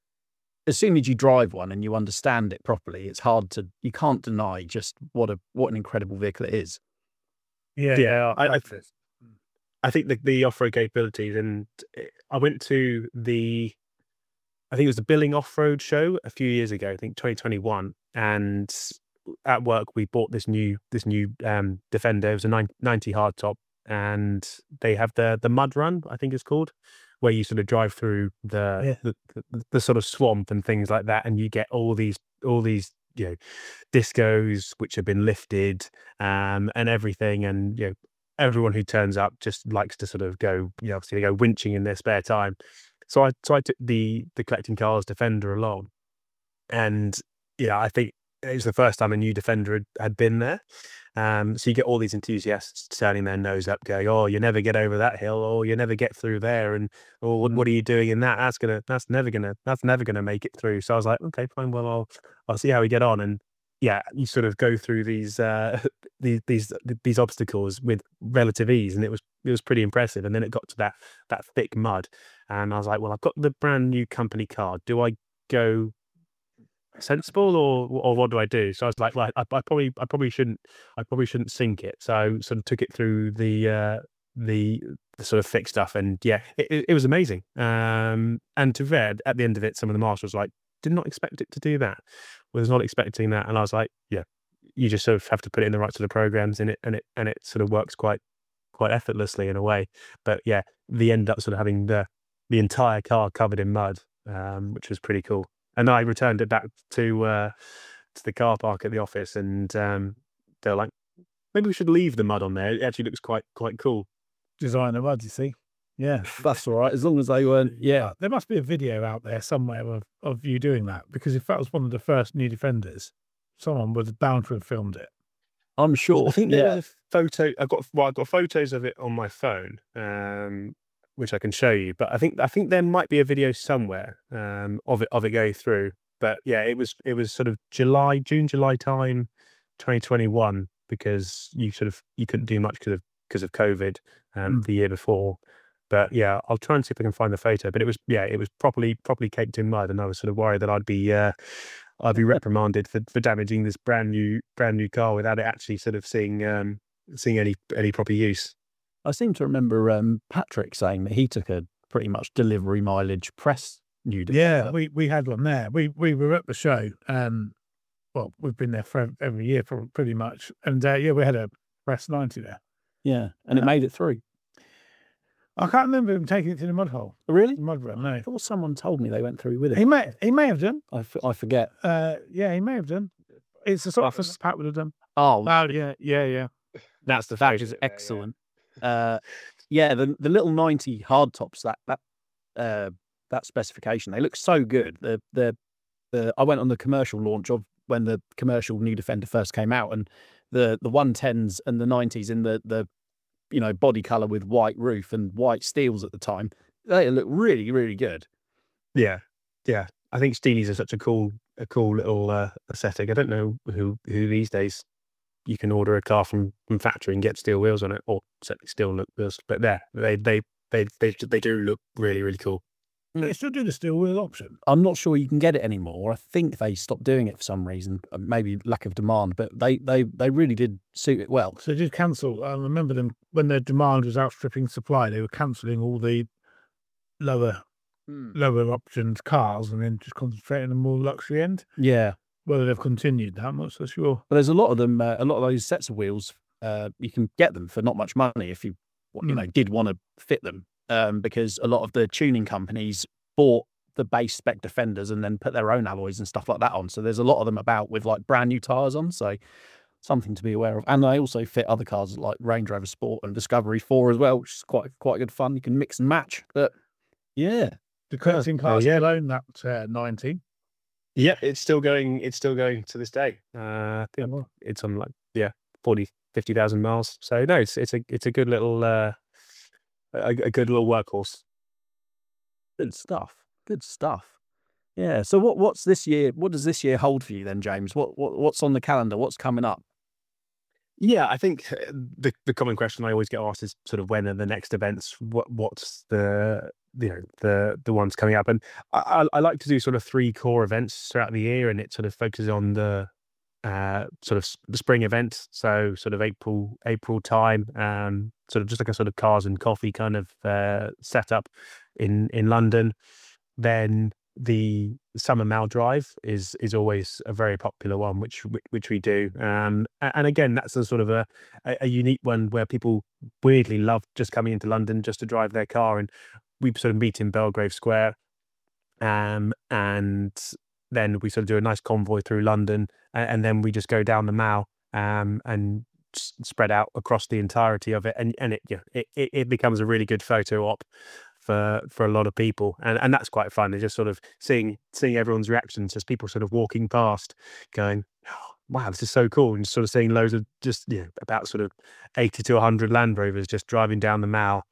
A: as soon as you drive one and you understand it properly, it's hard to you can't deny just what a what an incredible vehicle it is.
B: Yeah,
C: Yeah, I- I-
B: that's it.
C: I think the, the off-road capabilities, and I went to the, I think it was the Billing Off-Road Show a few years ago, I think twenty twenty-one, and at work we bought this new this new um, Defender. It was a ninety hardtop, and they have the the mud run, I think it's called, where you sort of drive through the,
B: Yeah.
C: the, the the sort of swamp and things like that, and you get all these all these you know discos which have been lifted um, and everything, and you know everyone who turns up just likes to sort of go, you know, obviously they go winching in their spare time. So I so I took the the Collecting Cars Defender along, and yeah, I think it was the first time a new Defender had, had been there. Um, so you get all these enthusiasts turning their nose up, going, "Oh, you never get over that hill, or you never get through there," and "Oh, what, what are you doing in that? That's gonna, that's never gonna, that's never gonna make it through." So I was like, "Okay, fine. Well, I'll, I'll see how we get on." And yeah, you sort of go through these, uh, these, these, these obstacles with relative ease, and it was, it was pretty impressive. And then it got to that, that thick mud, and I was like, "Well, I've got the brand new company car. Do I go sensible, or or what do I do?" So I was like, "Well, I, I probably, I probably shouldn't, I probably shouldn't sink it." So I sort of took it through the, uh, the, the sort of thick stuff, and yeah, it, it, it was amazing. Um, and to read at the end of it, some of the marshals were like, "Did not expect it to do that. Was not expecting that." And I was like, "Yeah, you just sort of have to put it in the right sort of programs, and it and it and it sort of works quite quite effortlessly in a way." But yeah, they end up sort of having the the entire car covered in mud, um, which was pretty cool. And I returned it back to uh, to the car park at the office, and um, they're like, "Maybe we should leave the mud on there. It actually looks quite quite cool."
B: Design the mud, you see. Yeah.
A: That's all right, as long as they weren't. Yeah,
B: Uh, there must be a video out there somewhere of, of you doing that, because if that was one of the first new Defenders, someone was bound to have filmed it.
A: I'm sure.
C: I think
A: yeah.
C: there's a photo. I've got well, I've got photos of it on my phone, um, which I can show you. But I think I think there might be a video somewhere um, of it of it going through. But yeah, it was it was sort of July, June, July time, twenty twenty-one, because you sort of you couldn't do much because of because of COVID um,
B: Mm.
C: the year before. But yeah, I'll try and see if I can find the photo. But it was yeah, it was properly properly caked in mud, and I was sort of worried that I'd be uh, I'd be reprimanded for, for damaging this brand new brand new car without it actually sort of seeing um, seeing any any proper use.
A: I seem to remember um, Patrick saying that he took a pretty much delivery mileage press new
B: Yeah,
A: Defender.
B: we, we had one there. We we were at the show, and well, we've been there for every year, for pretty much. And uh, yeah, we had a press ninety there.
A: Yeah, and it
B: Yeah.
A: made it through.
B: I can't remember him taking it to the mud hole,
A: Really?
B: the mud run.
A: I
B: No,
A: thought someone told me they went through with
B: he
A: it.
B: may he may have done.
A: I, f- I forget.
B: Uh, yeah, he may have done. It's the sort of
C: That's-
B: thing Pat would have done.
A: Oh,
B: Oh yeah, yeah, yeah.
C: That's the
A: that
C: photo
A: is
C: there, yeah.
A: excellent. Uh, yeah, the the little ninety hardtops, that that uh, that specification, they look so good. The the the I went on the commercial launch of when the commercial new Defender first came out, and the the one tens and the nineties in the the you know body color with white roof and white steels at the time, they look really really good.
C: Yeah, yeah. I think Steelies are such a cool a cool little uh, aesthetic. I don't know who who these days you can order a car from, from factory and get steel wheels on it, or certainly steel look wheels. But there, they they they they they do look really really cool.
B: They still do the steel wheel option.
A: I'm not sure you can get it anymore. I think they stopped doing it for some reason, uh, maybe lack of demand, but they, they, they really did suit it well.
B: So they did cancel. I remember them when their demand was outstripping supply, they were cancelling all the lower
A: Hmm.
B: lower optioned cars and then just concentrating on the more luxury end.
A: Yeah.
B: Whether they've continued that, I'm not so sure.
A: But there's a lot of them, uh, a lot of those sets of wheels, uh, you can get them for not much money if you, you
B: Mm.
A: know, did want to fit them. Um, because a lot of the tuning companies bought the base spec Defenders and then put their own alloys and stuff like that on. So there's a lot of them about with like brand new tyres on. So something to be aware of. And they also fit other cars like Range Rover Sport and Discovery four as well, which is quite quite good fun. You can mix and match. But yeah,
B: The collecting
C: Oh,
B: cars
C: yeah.
B: still own that uh, ninety.
C: Yeah, it's still going. It's still going to this day. Uh, I think
B: Oh, wow.
C: it's on like yeah, forty, fifty thousand miles. So no, it's it's a it's a good little uh, a, a good little workhorse.
A: good stuff. Good stuff. Yeah. So what what's this year? What does this year hold for you then, James? What what what's on the calendar? What's coming up?
C: Yeah, I think uh, the the common question I always get asked is sort of when are the next events? What what's the you know the the ones coming up? And I, I, I like to do sort of three core events throughout the year, and it sort of focuses on the uh, sort of s- the spring event. So sort of April April time, um, sort of just like a sort of cars and coffee kind of uh, setup in in London. Then the summer Mall Drive is is always a very popular one, which which, which we do. Um, a- and again, that's a sort of a, a a unique one where people weirdly love just coming into London just to drive their car, and we sort of meet in Belgrave Square, um, and then we sort of do a nice convoy through London, and, and then we just go down the Mall, um, and s- spread out across the entirety of it, and and it yeah, it, it it becomes a really good photo op for for a lot of people, and and that's quite fun. They're just sort of seeing seeing everyone's reactions as people sort of walking past, going, oh, "Wow, this is so cool!" And sort of seeing loads of just you know about sort of eighty to a hundred Land Rovers just driving down the Mall,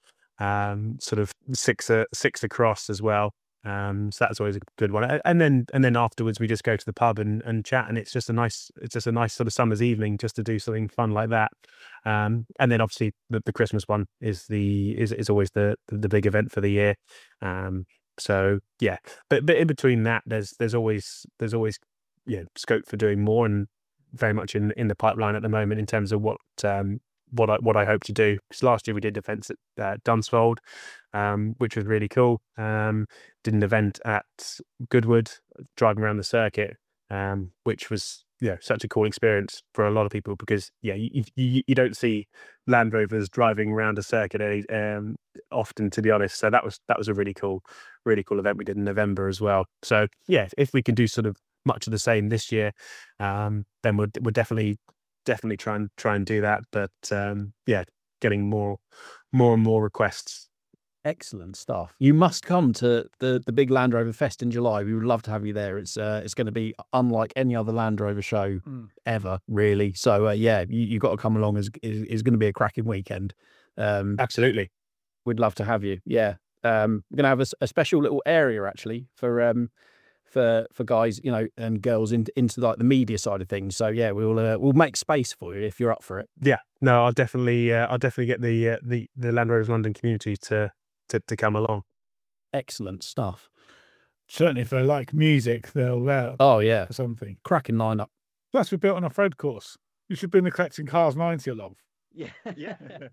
C: um, sort of six uh, six across as well. Um, so that's always a good one. A- And then and then afterwards we just go to the pub and, and chat, and it's just a nice it's just a nice sort of summer's evening just to do something fun like that. Um, and then obviously the, the Christmas one is the is is always the the big event for the year. Um, so yeah, but but in between that, there's there's always there's always yeah scope for doing more, and very much in in the pipeline at the moment in terms of what um what I what I hope to do. Because last year we did events at uh, Dunsfold, um, which was really cool. Um, did an event at Goodwood, driving around the circuit, um, which was you know such a cool experience for a lot of people because yeah you you, you don't see Land Rovers driving around a circuit any, um, often, to be honest. So that was that was a really cool really cool event we did in November as well. So yeah, if, if we can do sort of much of the same this year, um, then we'll we'll definitely definitely try and try and do that. But um, yeah, getting more more and more requests.
A: Excellent stuff. You must come to the the big Land Rover Fest in July. We would love to have you there. It's uh, it's going to be unlike any other Land Rover show
B: Mm.
A: ever, really. So uh, yeah, you you got to come along. Is is going to be a cracking weekend. Um,
C: Absolutely.
A: we'd love to have you. Yeah, um, we're going to have a, s- a special little area actually for um for for guys, you know, and girls into into like the media side of things. So yeah, we'll uh, we'll make space for you if you're up for it.
C: Yeah, no, I'll definitely uh, I'll definitely get the uh, the the Land Rovers London community to to to come along.
A: Excellent stuff.
B: Certainly, if they like music, they'll uh,
A: Oh yeah,
B: for something.
A: cracking lineup.
B: Plus, we built an off-road course. You should bring the collecting cars ninety along.
A: Yeah,
C: Yeah.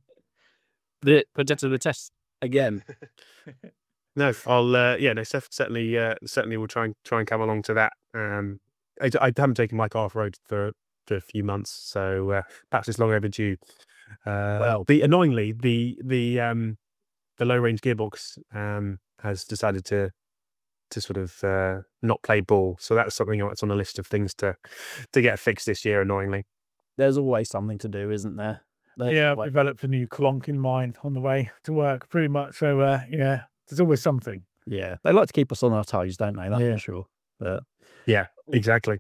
A: the put it to the test again.
C: No, I'll uh, yeah, no, cer- certainly uh, certainly we'll try and try and come along to that. Um, I, I haven't taken my car off road for for a few months, so uh, perhaps it's long overdue. Uh,
A: Well-
C: the annoyingly the the um the low range gearbox um has decided to to sort of uh, not play ball, so that's something that's on the list of things to to get fixed this year. Annoyingly,
A: There's always something to do, isn't there? There's
B: Yeah, I've
A: always-
B: developed a new clonk in mind on the way to work, pretty much. So, uh, yeah, there's always something.
A: yeah. They like to keep us on our toes, don't they? That's
B: Yeah.
A: for sure. But
C: yeah, exactly.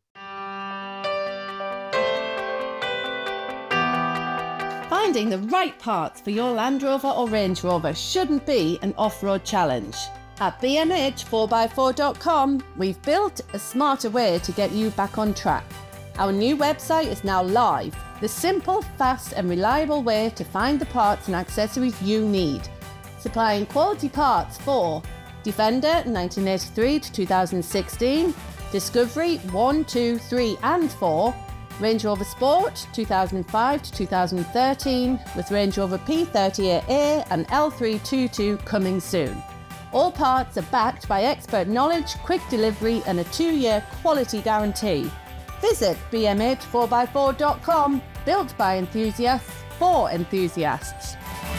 E: Finding the right parts for your Land Rover or Range Rover shouldn't be an off-road challenge. At B and H four by four dot com, we've built a smarter way to get you back on track. Our new website is now live. the simple, fast and reliable way to find the parts and accessories you need. Supplying quality parts for Defender nineteen eighty-three to two thousand sixteen, Discovery one, two, three and four, Range Rover Sport two thousand five to two thousand thirteen, with Range Rover P thirty-eight A and L three twenty-two coming soon. All parts are backed by expert knowledge, quick delivery and a two-year quality guarantee. Visit b m h four by four dot com, built by enthusiasts for enthusiasts.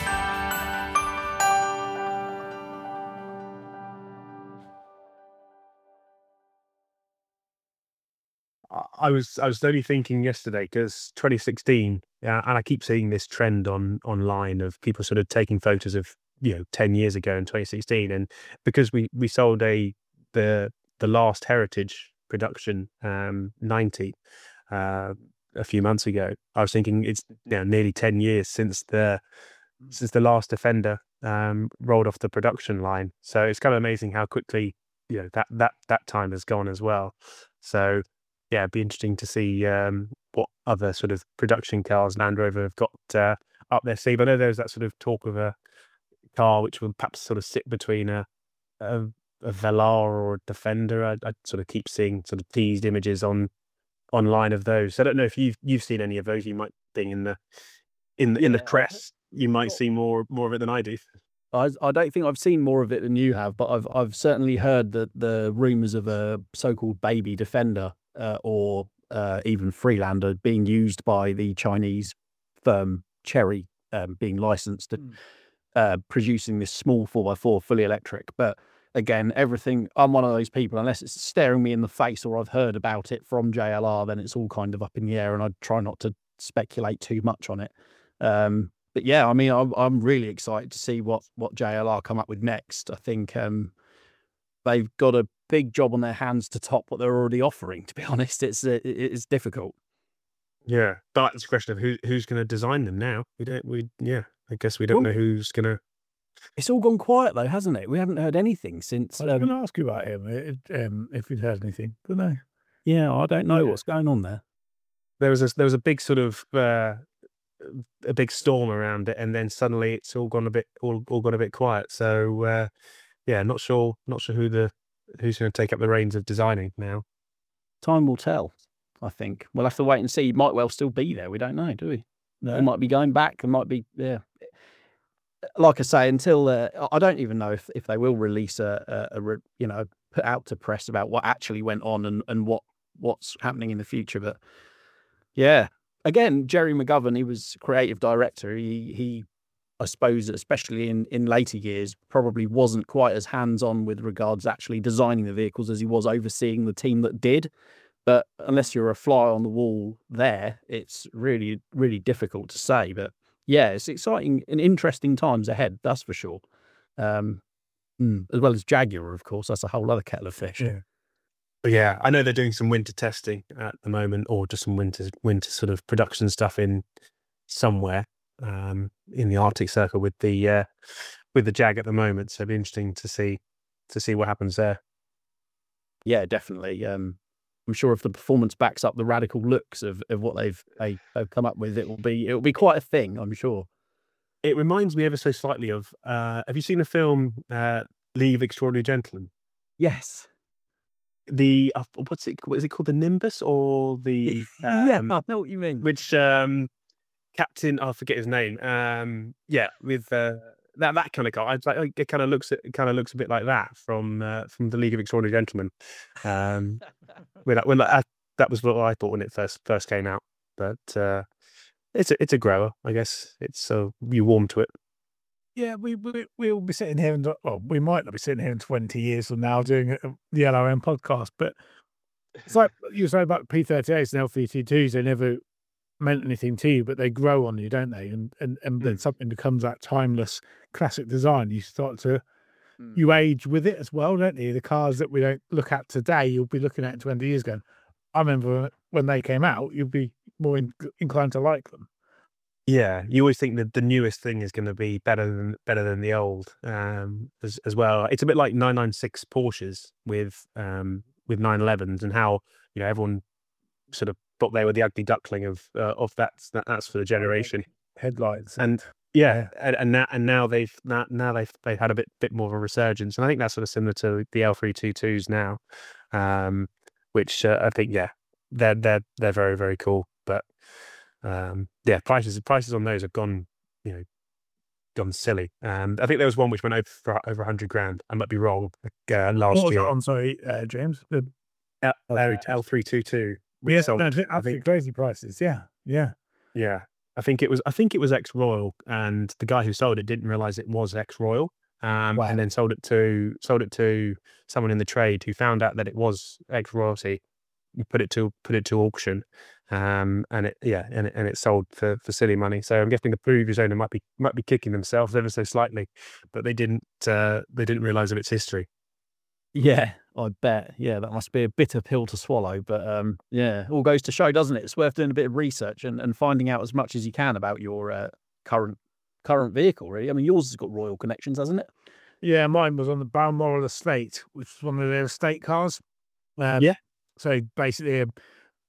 C: I was I was only thinking yesterday because twenty sixteen, yeah, and I keep seeing this trend on online of people sort of taking photos of, you know, ten years ago in twenty sixteen, and because we we sold a the the last Heritage production um ninety uh, a few months ago, I was thinking it's, you know, nearly ten years since the since the last Defender um rolled off the production line. So it's kind of amazing how quickly, you know, that that that time has gone as well. So yeah, it'd be interesting to see um, what other sort of production cars Land Rover have got uh, up their sleeve. I know there's that sort of talk of a car which will perhaps sort of sit between a a, a Velar or a Defender. I, I sort of keep seeing sort of teased images on online of those. So I don't know if you've you've seen any of those. You might think in the in the, in the
A: Yeah,
C: press you might see more more of it than I do.
A: I, I don't think I've seen more of it than you have, but I've I've certainly heard that the rumours of a so-called baby Defender uh, or uh, even Freelander being used by the Chinese firm Chery, um, being licensed to
B: Mm.
A: uh, producing this small four by four fully electric. But again, everything, I'm one of those people, unless it's staring me in the face or I've heard about it from J L R, then it's all kind of up in the air and I try not to speculate too much on it. Um, but yeah, I mean, I'm, I'm really excited to see what, what J L R come up with next. I think um, they've got a big job on their hands to top what they're already offering. To be honest, it's uh, it- it's difficult.
C: Yeah, but it's a question of who who's going to design them now. We don't. We yeah. I guess we don't
A: Well-
C: know who's going to.
A: It's all gone quiet though, hasn't it? We haven't heard anything since.
B: I was
A: Um,
B: going to ask you about him it, um, if you'd heard anything. Don't know.
A: yeah, I don't know
B: Yeah.
A: what's going on there.
C: There was a there was a big sort of uh, a big storm around it, and then suddenly it's all gone a bit all all gone a bit quiet. So uh, yeah, not sure not sure who the who's going to take up the reins of designing now.
A: Time will tell. I think we'll have to wait and see. He might well still be there. We don't know, do we?
B: No.
A: It might be going back. It might be, yeah. Like I say, until uh, I don't even know if, if they will release a, a, a re- you know, put out to press about what actually went on and, and what what's happening in the future. But yeah, again, Jerry McGovern, he was creative director. He he, I suppose, especially in in later years, probably wasn't quite as hands on with regards to actually designing the vehicles as he was overseeing the team that did. But unless you're a fly on the wall there, it's really, really difficult to say. But yeah, it's exciting and interesting times ahead, that's for sure. Um, mm, as well as Jaguar, of course, that's a whole other kettle of fish.
B: Yeah.
C: But yeah, I know they're doing some winter testing at the moment, or just some winter winter sort of production stuff in somewhere um, in the Arctic Circle with the uh, with the Jag at the moment. So it'll be interesting to see to see what happens there.
A: Yeah, definitely. Um, I'm sure if the performance backs up the radical looks of, of what they've they, they've come up with, it will be it will be quite a thing, I'm sure.
C: It reminds me ever so slightly of. Uh, have you seen the film uh, League of Extraordinary Gentlemen?
A: Yes.
C: The uh, what's it? What is it called? The Nimbus or the
A: yeah,
C: um,
A: I know what you mean.
C: which um, Captain? I forget his name. Um, yeah, with uh, that that kind of car. I like it. Kind of looks it kind of looks a bit like that from uh, from the League of Extraordinary Gentlemen. Um, when I, when I, that was what I thought when it first first came out. But uh, it's a it's a grower, I guess. It's so you warm to it.
B: Yeah, we, we we'll be sitting here, and well, we might not be sitting here in twenty years from now doing a, the L R M podcast, but it's like you were saying about P thirty-eights and L three twenty-twos. They never meant anything to you, but they grow on you, don't they? And and and then
C: Mm.
B: something becomes that timeless classic design. You start to
A: Mm.
B: you age with it as well, don't you? The cars that we don't look at today, you'll be looking at in twenty years going, I remember when they came out, you'd be more in, inclined to like them.
C: Yeah, you always think that the newest thing is going to be better than better than the old, um, as as well. It's a bit like nine ninety-six Porsches with um with nine elevens, and how, you know, everyone sort of thought they were the ugly duckling of uh, of that, that that's for the generation.
B: Headlights.
C: And yeah, and, and now and now they've now, now they've they've had a bit bit more of a resurgence, and I think that's sort of similar to the L three twenty-twos now, um, which uh, I think yeah, they're they're they're very very cool. But um, yeah, prices prices on those have gone you know gone silly. Um, I think there was one which went over for over a hundred grand. I might be wrong. Uh, last
B: What was
C: year,
B: that on, sorry, uh, James? The,
C: L three twenty-two.
B: yeah,
C: sold,
B: no,
C: I
B: absolutely
C: think,
B: crazy prices. Yeah, yeah.
C: yeah. I think it was. I think it was ex Royal, and the guy who sold it didn't realize it was ex Royal, um,
B: Wow.
C: and then sold it to sold it to someone in the trade who found out that it was ex royalty. Put it to put it to auction, um, and it yeah, and it, and it sold for, for silly money. So I'm guessing the previous owner might be might be kicking themselves ever so slightly, but they didn't uh, they didn't realize of its history.
A: Yeah, I bet. Yeah, that must be a bitter pill to swallow. But um, yeah, all goes to show, doesn't it? It's worth doing a bit of research and, and finding out as much as you can about your uh, current current vehicle, really. I mean, yours has got royal connections, hasn't it?
B: Yeah, mine was on the Balmoral estate, which was one of their estate cars. Um,
C: Yeah.
B: So basically, a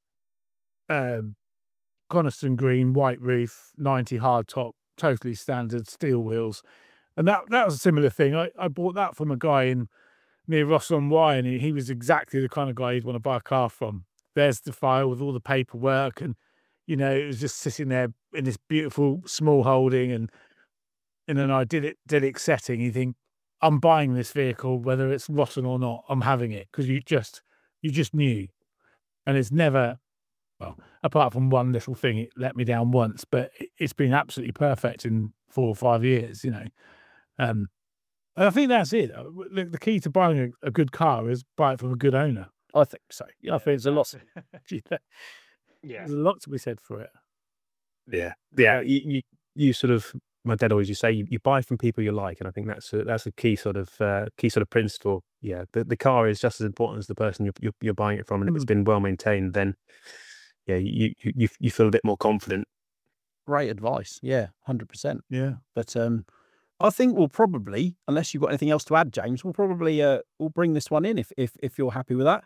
B: um, Coniston green, white roof, ninety hard top, totally standard steel wheels, and that that was a similar thing. I, I bought that from a guy in near Ross-on-Wye, and he, he was exactly the kind of guy you'd want to buy a car from. There's the file with all the paperwork, and you know it was just sitting there in this beautiful small holding, and in an idyllic, idyllic setting. You think, I'm buying this vehicle, whether it's rotten or not. I'm having it because you just you just knew, and it's never. Well, apart from one little thing, it let me down once, but it- it's been absolutely perfect in four or five years, you know. Um, and I think that's it. Uh, w- The, the key to buying a, a good car is buy it from a good owner.
A: I think so. Yeah, I think there's a lot.
B: Gee,
C: Yeah.
B: There's a lot to be said for it.
C: Yeah, yeah. You, you, you sort of. My dad always used to say you, you buy from people you like, and I think that's a, that's a key sort of uh, key sort of principle. Yeah, the, the car is just as important as the person you're you're, you're buying it from, and if it's been well maintained, then yeah, you you you you feel a bit more confident.
A: Great advice. Yeah, one hundred percent.
B: Yeah.
A: But um, I think we'll probably, unless you've got anything else to add, James, we'll probably uh, we'll bring this one in if if if you're happy with that.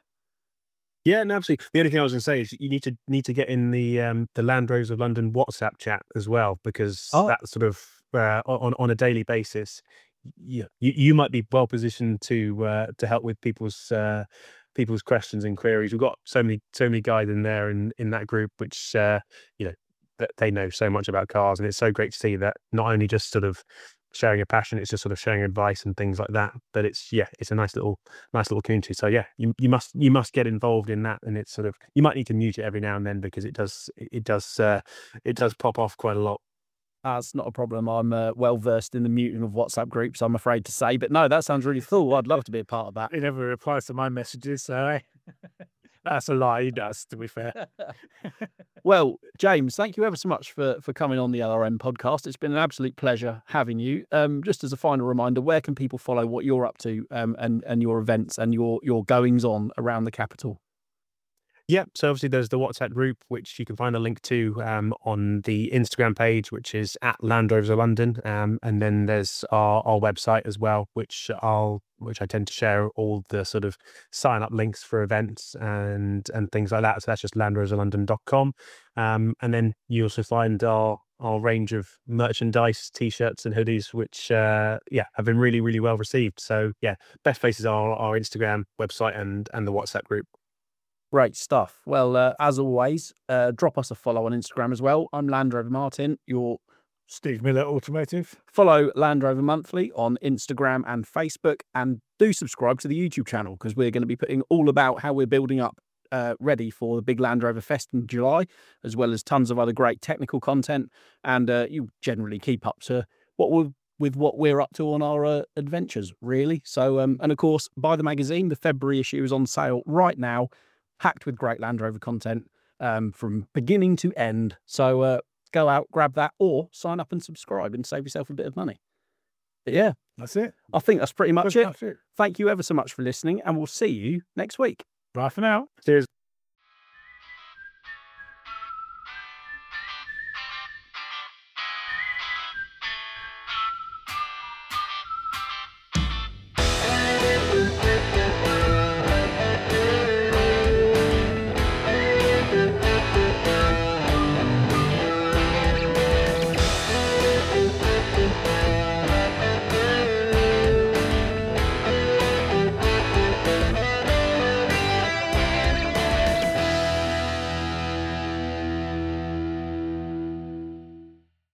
C: Yeah, no, absolutely. The only thing I was going to say is you need to need to get in the um, the Land Rovers of London WhatsApp chat as well, because
A: Oh.
C: that sort of uh, on on a daily basis, you you, you might be well positioned to uh, to help with people's uh, people's questions and queries. We've got so many so many guys in there in in that group, which uh, you know that they know so much about cars, and it's so great to see that not only just sort of sharing a passion, it's just sort of sharing advice and things like that. But it's yeah, it's a nice little nice little community. So yeah, you you must you must get involved in that, and it's sort of you might need to mute it every now and then because it does it does uh, it does pop off quite a lot.
A: That's not a problem. I'm uh, well versed in the muting of WhatsApp groups, I'm afraid to say. But no, that sounds really cool. I'd love to be a part of that.
B: He never replies to my messages, so eh? That's a lie. He does, to be fair.
A: Well, James, thank you ever so much for for coming on the L R M podcast. It's been an absolute pleasure having you. Um, just as a final reminder, where can people follow what you're up to um, and and your events and your your goings on around the capital?
C: Yeah, so obviously there's the WhatsApp group, which you can find a link to um, on the Instagram page, which is at Land Rovers of London, um, and then there's our, our website as well, which I'll which I tend to share all the sort of sign up links for events and and things like that. So that's just land rovers of london dot com, um, and then you also find our our range of merchandise, t-shirts and hoodies, which uh, yeah have been really really well received. So yeah, best places are our Instagram, website, and and the WhatsApp group.
A: Great stuff. Well, uh, as always, uh, drop us a follow on Instagram as well. I'm Land Rover Martin. Your
B: Steve Miller Automotive.
A: follow Land Rover Monthly on Instagram and Facebook, and do subscribe to the YouTube channel because we're going to be putting all about how we're building up uh, ready for the big Land Rover Fest in July, as well as tons of other great technical content. And uh, you generally keep up to what we're with what we're up to on our uh, adventures, really. So, um, and of course, buy the magazine. The February issue is on sale right now, packed with great Land Rover content um, from beginning to end. So uh, go out, grab that, or sign up and subscribe and save yourself a bit of money. But yeah,
B: That's it.
A: I think that's pretty much it.
B: That's it.
A: Thank you ever so much for listening, and we'll see you next week.
B: Bye for now.
C: Cheers.